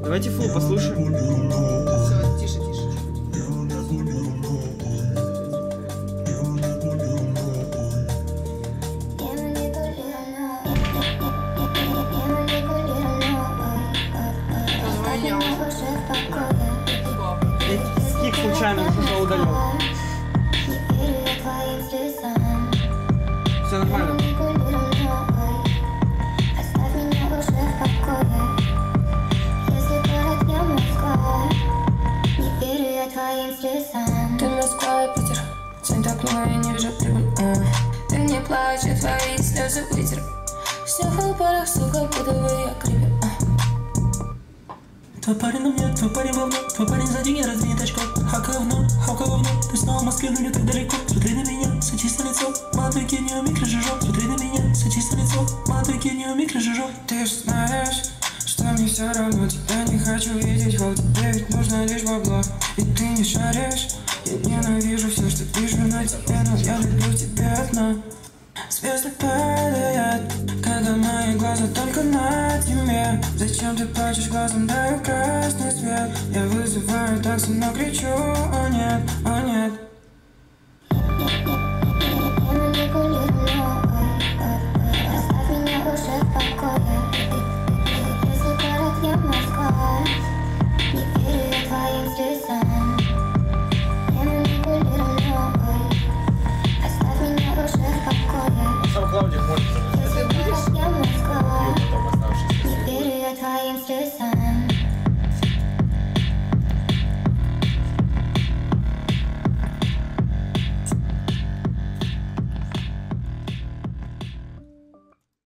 Давайте фул послушаем. Все, тише, тише. Скик случайно уже удалил. Все нормально. Ты Москва и Питер, день так много и не вижу прибыль. Ты не плачь, а твои слезы вытер. Снег в парах, сука, пудовые крипы. Твой парень на мне, твой парень во мне, твой парень сзади не раздвинет очко. Хака говно, ты снова в Москве, но не так далеко. Смотри на меня, садись на лицо, молодой гений, микрожижок. Смотри на меня, садись на лицо, молодой гений, микрожижок. Ты же знаешь, что мне все равно, тебя не хочу видеть, вот тебе ведь нужно лишь бабло. Ведь ты не шаришь, я ненавижу все, что вижу на тебе, но я люблю тебя одна. Звезды падают, когда мои глаза только на тебе. Зачем ты плачешь глазом, даю красный свет. Я вызываю такси, но кричу: о нет, о нет.